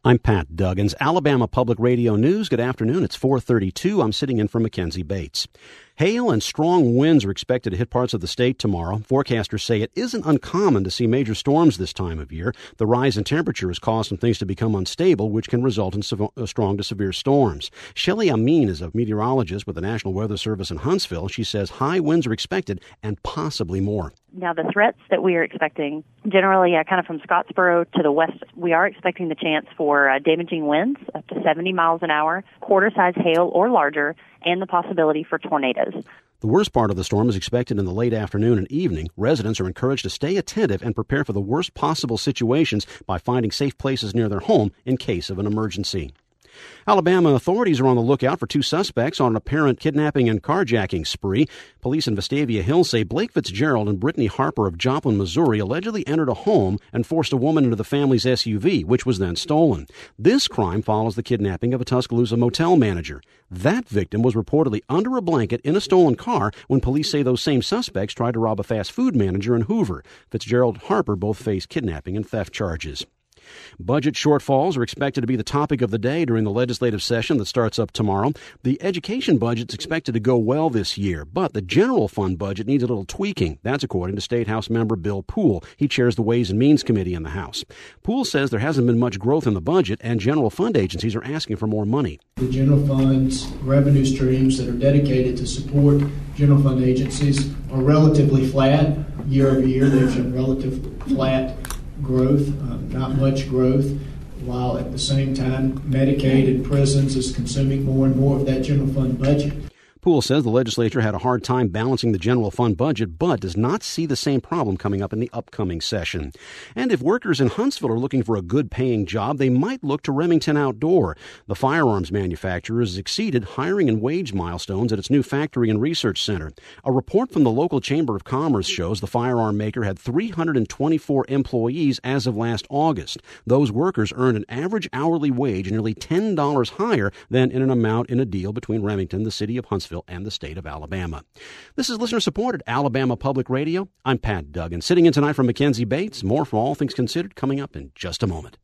I'm Pat Duggins. Alabama Public Radio News. Good afternoon. It's 4:32. I'm sitting in for Mackenzie Bates. Hail and strong winds are expected to hit parts of the state tomorrow. Forecasters say it isn't uncommon to see major storms this time of year. The rise in temperature has caused some things to become unstable, which can result in strong to severe storms. Shelly Amin is a meteorologist with the National Weather Service in Huntsville. She says high winds are expected and possibly more. Now, the threats that we are expecting, generally kind of from Scottsboro to the west, we are expecting the chance for damaging winds up to 70 miles an hour, quarter-size hail or larger, and the possibility for tornadoes. The worst part of the storm is expected in the late afternoon and evening. Residents are encouraged to stay attentive and prepare for the worst possible situations by finding safe places near their home in case of an emergency. Alabama authorities are on the lookout for two suspects on an apparent kidnapping and carjacking spree. Police in Vestavia Hills say Blake Fitzgerald and Brittany Harper of Joplin, Missouri, allegedly entered a home and forced a woman into the family's SUV, which was then stolen. This crime follows the kidnapping of a Tuscaloosa motel manager. That victim was reportedly under a blanket in a stolen car when police say those same suspects tried to rob a fast food manager in Hoover. Fitzgerald and Harper both face kidnapping and theft charges. Budget shortfalls are expected to be the topic of the day during the legislative session that starts up tomorrow. The education budget is expected to go well this year, but the general fund budget needs a little tweaking. That's according to State House member Bill Poole. He chairs the Ways and Means Committee in the House. Poole says there hasn't been much growth in the budget, and general fund agencies are asking for more money. The general fund's revenue streams that are dedicated to support general fund agencies are relatively flat year over year. They've shown relatively flat growth, not much growth, while at the same time Medicaid and prisons is consuming more and more of that general fund budget. Poole says the legislature had a hard time balancing the general fund budget, but does not see the same problem coming up in the upcoming session. And if workers in Huntsville are looking for a good-paying job, they might look to Remington Outdoor. The firearms manufacturer has exceeded hiring and wage milestones at its new factory and research center. A report from the local Chamber of Commerce shows the firearm maker had 324 employees as of last August. Those workers earned an average hourly wage nearly $10 higher than in an amount in a deal between Remington, the city of Huntsville, and the state of Alabama. This is listener-supported Alabama Public Radio. I'm Pat Duggins. Sitting in tonight from Mackenzie Bates. More from All Things Considered coming up in just a moment.